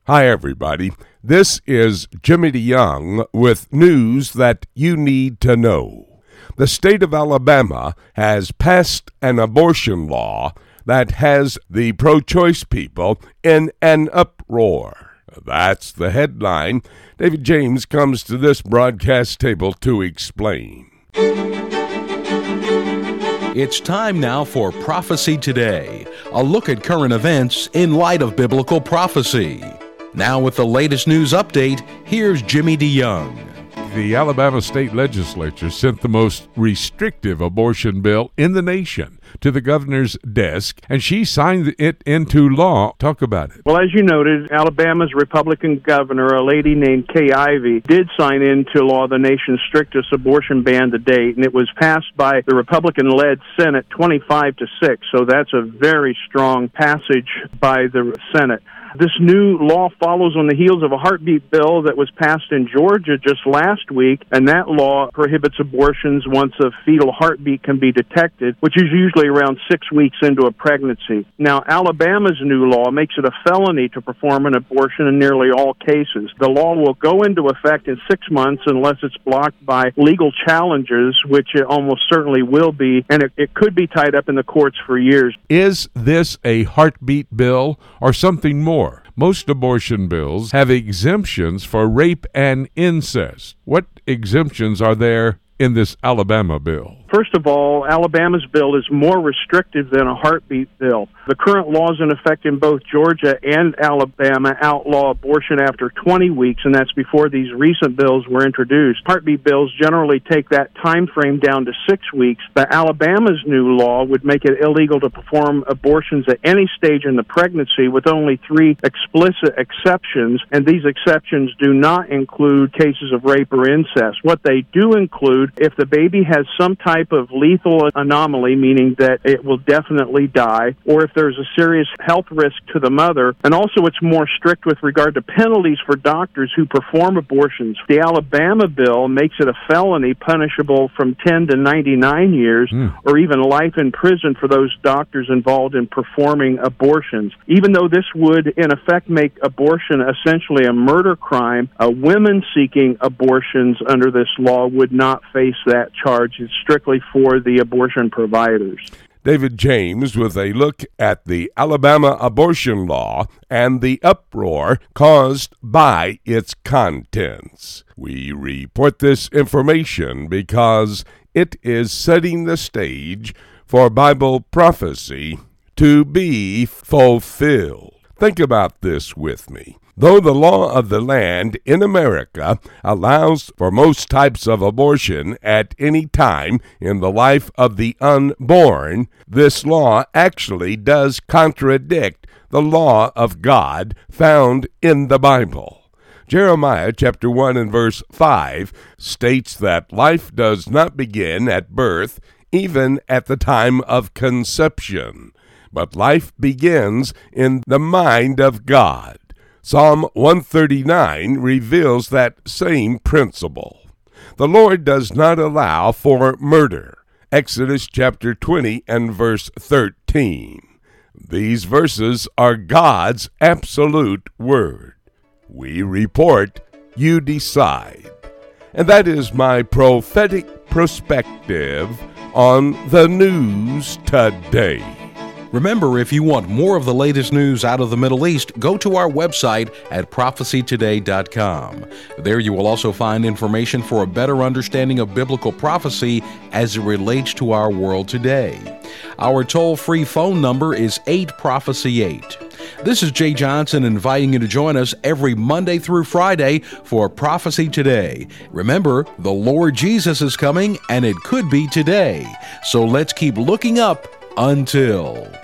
Hi, everybody. This is Jimmy DeYoung with news that you need to know. The state of Alabama has passed an abortion law that has the pro-choice people in an uproar. That's the headline. David James comes to this broadcast table to explain. It's time now for Prophecy Today, a look at current events in light of biblical prophecy. Now with the latest news update, here's Jimmy DeYoung. The Alabama State Legislature sent the most restrictive abortion bill in the nation to the governor's desk, and she signed it into law. Talk about it. Well, as you noted, Alabama's Republican governor, a lady named Kay Ivey, did sign into law the nation's strictest abortion ban to date, and it was passed by the Republican-led Senate 25-6, so that's a very strong passage by the Senate. This new law follows on the heels of a heartbeat bill that was passed in Georgia just last week, and that law prohibits abortions once a fetal heartbeat can be detected, which is usually around 6 weeks into a pregnancy. Now, Alabama's new law makes it a felony to perform an abortion in nearly all cases. The law will go into effect in 6 months unless it's blocked by legal challenges, which it almost certainly will be, and it could be tied up in the courts for years. Is this a heartbeat bill or something more? Most abortion bills have exemptions for rape and incest. What exemptions are there in this Alabama bill? First of all, Alabama's bill is more restrictive than a heartbeat bill. The current laws in effect in both Georgia and Alabama outlaw abortion after 20 weeks, and that's before these recent bills were introduced. Heartbeat bills generally take that time frame down to 6 weeks, but Alabama's new law would make it illegal to perform abortions at any stage in the pregnancy with only 3 explicit exceptions, and these exceptions do not include cases of rape or incest. What they do include, if the baby has some type of lethal anomaly, meaning that it will definitely die, or if there's a serious health risk to the mother. And also it's more strict with regard to penalties for doctors who perform abortions. The Alabama bill makes it a felony punishable from 10 to 99 years or even life in prison for those doctors involved in performing abortions. Even though this would in effect make abortion essentially a murder crime, women seeking abortions under this law would not face that charge. It's strictly for the abortion providers. David James with a look at the Alabama abortion law and the uproar caused by its contents. We report this information because it is setting the stage for Bible prophecy to be fulfilled. Think about this with me. Though the law of the land in America allows for most types of abortion at any time in the life of the unborn, this law actually does contradict the law of God found in the Bible. Jeremiah chapter 1 and verse 5 states that life does not begin at birth, even at the time of conception, but life begins in the mind of God. Psalm 139 reveals that same principle. The Lord does not allow for murder. Exodus chapter 20 and verse 13. These verses are God's absolute word. We report, you decide. And that is my prophetic perspective on the news today. Remember, if you want more of the latest news out of the Middle East, go to our website at prophecytoday.com. There you will also find information for a better understanding of biblical prophecy as it relates to our world today. Our toll-free phone number is 8-PROPHECY-8. This is Jay Johnson inviting you to join us every Monday through Friday for Prophecy Today. Remember, the Lord Jesus is coming, and it could be today. So let's keep looking up until...